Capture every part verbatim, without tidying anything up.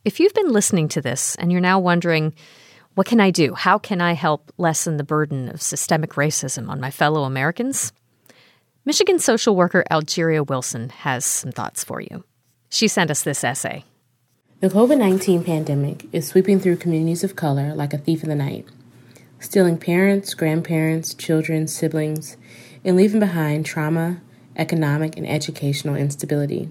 If you've been listening to this and you're now wondering, what can I do? How can I help lessen the burden of systemic racism on my fellow Americans? Michigan social worker Algeria Wilson has some thoughts for you. She sent us this essay. The covid nineteen pandemic is sweeping through communities of color like a thief in the night, stealing parents, grandparents, children, siblings, and leaving behind trauma, economic, and educational instability.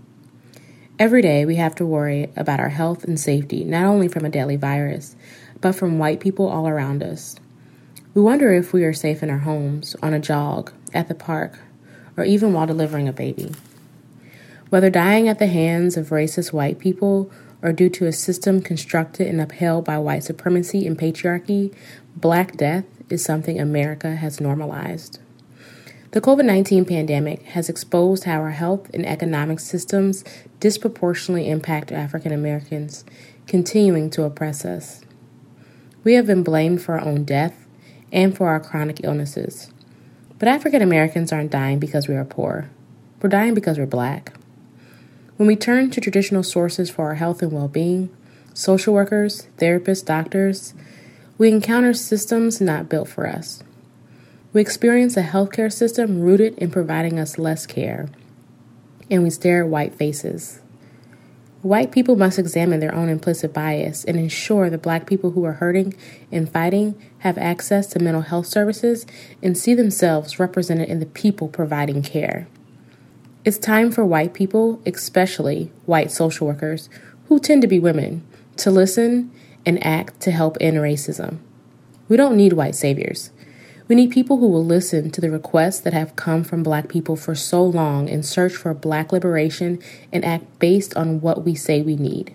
Every day we have to worry about our health and safety, not only from a deadly virus, but from white people all around us. We wonder if we are safe in our homes, on a jog, at the park, or even while delivering a baby. Whether dying at the hands of racist white people or due to a system constructed and upheld by white supremacy and patriarchy, Black death is something America has normalized. The covid nineteen pandemic has exposed how our health and economic systems disproportionately impact African Americans, continuing to oppress us. We have been blamed for our own death and for our chronic illnesses. But African Americans aren't dying because we are poor. We're dying because we're Black. When we turn to traditional sources for our health and well-being, social workers, therapists, doctors, we encounter systems not built for us. We experience a healthcare system rooted in providing us less care, and we stare at white faces. White people must examine their own implicit bias and ensure that Black people who are hurting and fighting have access to mental health services and see themselves represented in the people providing care. It's time for white people, especially white social workers, who tend to be women, to listen and act to help end racism. We don't need white saviors. We need people who will listen to the requests that have come from Black people for so long and search for Black liberation and act based on what we say we need.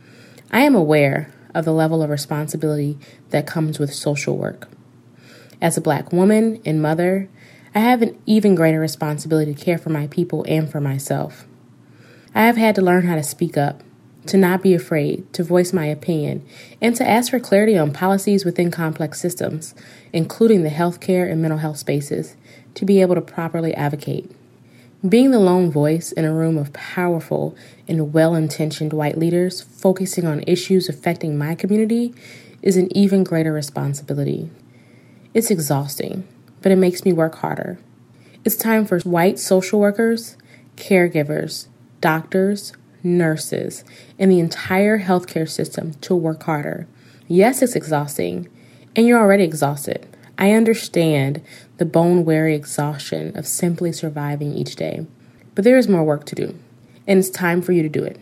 I am aware of the level of responsibility that comes with social work. As a Black woman and mother, I have an even greater responsibility to care for my people and for myself. I have had to learn how to speak up, to not be afraid, to voice my opinion, and to ask for clarity on policies within complex systems, including the healthcare and mental health spaces, to be able to properly advocate. Being the lone voice in a room of powerful and well-intentioned white leaders focusing on issues affecting my community is an even greater responsibility. It's exhausting, but it makes me work harder. It's time for white social workers, caregivers, doctors, nurses, and the entire healthcare system to work harder. Yes, it's exhausting, and you're already exhausted. I understand the bone-weary exhaustion of simply surviving each day, but there is more work to do, and it's time for you to do it.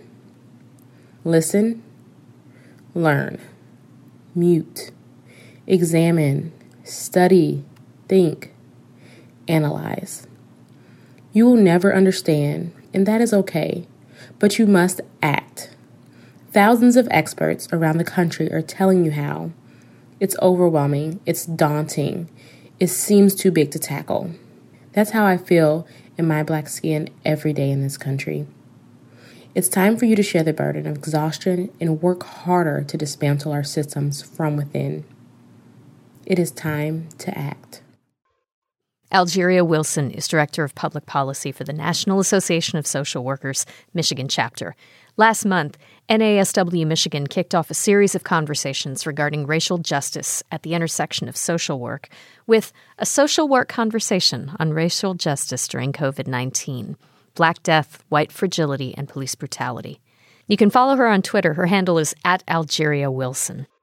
Listen, learn, mute, examine, study, think, analyze. You will never understand, and that is okay, but you must act. Thousands of experts around the country are telling you how. It's overwhelming, it's daunting, it seems too big to tackle. That's how I feel in my Black skin every day in this country. It's time for you to share the burden of exhaustion and work harder to dismantle our systems from within. It is time to act. Algeria Wilson is Director of Public Policy for the National Association of Social Workers, Michigan chapter. Last month, N A S W Michigan kicked off a series of conversations regarding racial justice at the intersection of social work with a social work conversation on racial justice during covid nineteen, Black death, white fragility, and police brutality. You can follow her on Twitter. Her handle is at Algeria Wilson.